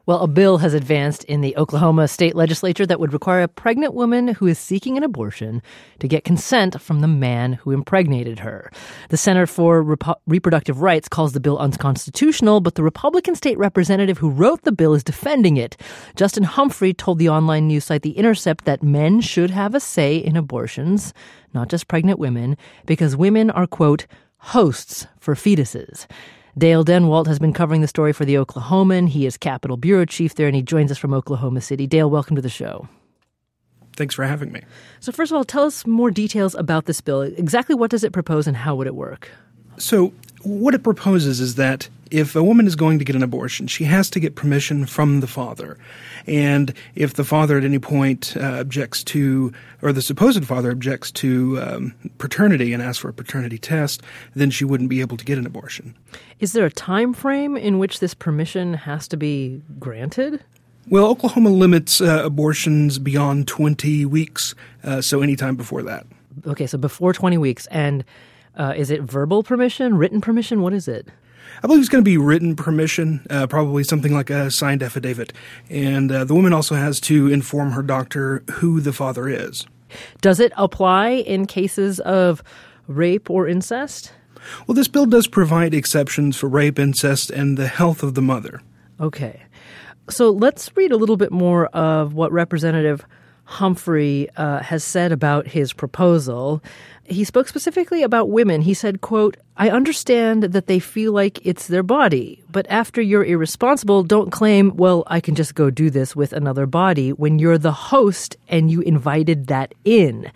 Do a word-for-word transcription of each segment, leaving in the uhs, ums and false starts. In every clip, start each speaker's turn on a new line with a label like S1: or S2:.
S1: Well, a bill has advanced in the Oklahoma state legislature that would require a pregnant woman who is seeking an abortion to get consent from the man who impregnated her. The Center for Rep- Reproductive Rights calls the bill unconstitutional, but the Republican state representative who wrote the bill is defending it. Justin Humphrey told the online news site The Intercept that men should have a say in abortions, not just pregnant women, because women are, quote, hosts for fetuses. Dale Denwalt has been covering the story for The Oklahoman. He is Capitol Bureau Chief there, and he joins us from Oklahoma City. Dale, welcome to the show.
S2: Thanks for having me.
S1: So first of all, tell us more details about this bill. Exactly what does it propose and how would it work?
S2: So what it proposes is that if a woman is going to get an abortion, she has to get permission from the father. And if the father at any point uh, objects to, or the supposed father objects to um, paternity and asks for a paternity test, then she wouldn't be able to get an abortion.
S1: Is there a time frame in which this permission has to be granted?
S2: Well, Oklahoma limits uh, abortions beyond twenty weeks, uh, so any time before that.
S1: Okay, so before twenty weeks. And uh, is it verbal permission, written permission? What is it?
S2: I believe it's going to be written permission, uh, probably something like a signed affidavit. And uh, the woman also has to inform her doctor who the father is.
S1: Does it apply in cases of rape or incest?
S2: Well, this bill does provide exceptions for rape, incest, and the health of the mother.
S1: Okay. So let's read a little bit more of what Representative Humphrey uh, has said about his proposal. He spoke specifically about women. He said, quote, I understand that they feel like it's their body, but after you're irresponsible, don't claim, well, I can just go do this with another body when you're the host and you invited that in.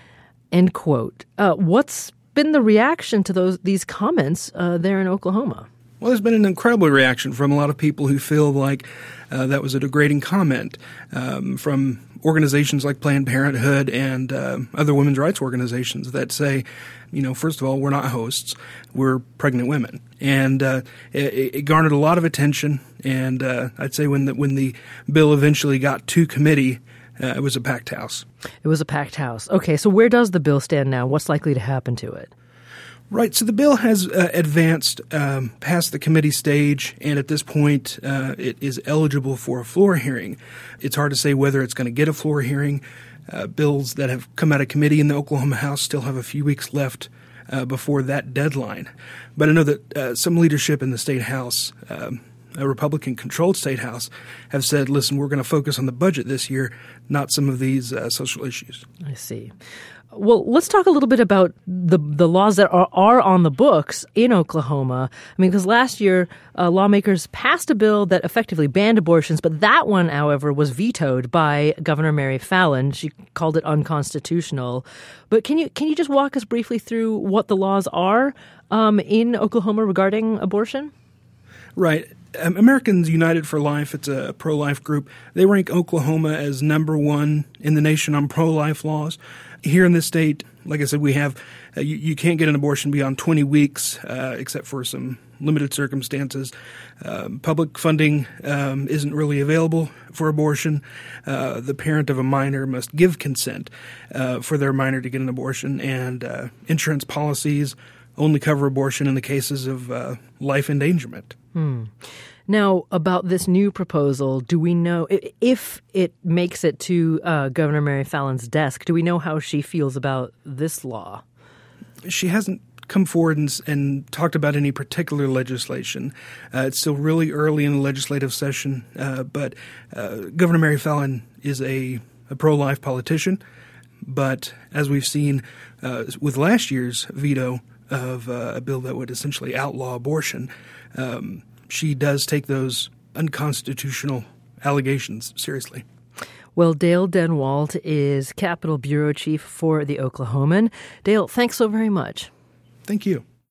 S1: End quote. Uh, what's been the reaction to those these comments uh, there in Oklahoma?
S2: Well, there's been an incredible reaction from a lot of people who feel like uh, that was a degrading comment, um, from organizations like Planned Parenthood and uh, other women's rights organizations that say, you know, first of all, we're not hosts, we're pregnant women. And uh, it, it garnered a lot of attention, and uh, I'd say when the, when the bill eventually got to committee, uh, it was a packed house.
S1: It was a packed house. Okay, so where does the bill stand now? What's likely to happen to it?
S2: Right. So the bill has uh, advanced um, past the committee stage, and at this point, uh, it is eligible for a floor hearing. It's hard to say whether it's going to get a floor hearing. Uh, bills that have come out of committee in the Oklahoma House still have a few weeks left uh, before that deadline. But I know that uh, some leadership in the state house, um, a Republican-controlled state house, have said, listen, we're going to focus on the budget this year, not some of these uh, social issues.
S1: I see. Well, let's talk a little bit about the the laws that are, are on the books in Oklahoma. I mean, because last year, uh, lawmakers passed a bill that effectively banned abortions, but that one, however, was vetoed by Governor Mary Fallin. She called it unconstitutional. But can you can you just walk us briefly through what the laws are um, in Oklahoma regarding abortion?
S2: Right. Um, Americans United for Life, it's a pro-life group. They rank Oklahoma as number one in the nation on pro-life laws. Here in this state, like I said, we have uh, you, you can't get an abortion beyond twenty weeks, uh, except for some limited circumstances. Um, public funding um, isn't really available for abortion. Uh, the parent of a minor must give consent uh, for their minor to get an abortion, and uh, insurance policies only cover abortion in the cases of uh, life endangerment.
S1: Hmm. Now, about this new proposal, do we know, if it makes it to uh, Governor Mary Fallin's desk, do we know how she feels about this law?
S2: She hasn't come forward and, and talked about any particular legislation. Uh, it's still really early in the legislative session, uh, but uh, Governor Mary Fallin is a, a pro-life politician. But as we've seen uh, with last year's veto of uh, a bill that would essentially outlaw abortion, um, she does take those unconstitutional allegations seriously.
S1: Well, Dale Denwalt is Capitol Bureau Chief for The Oklahoman. Dale, thanks so very much.
S2: Thank you.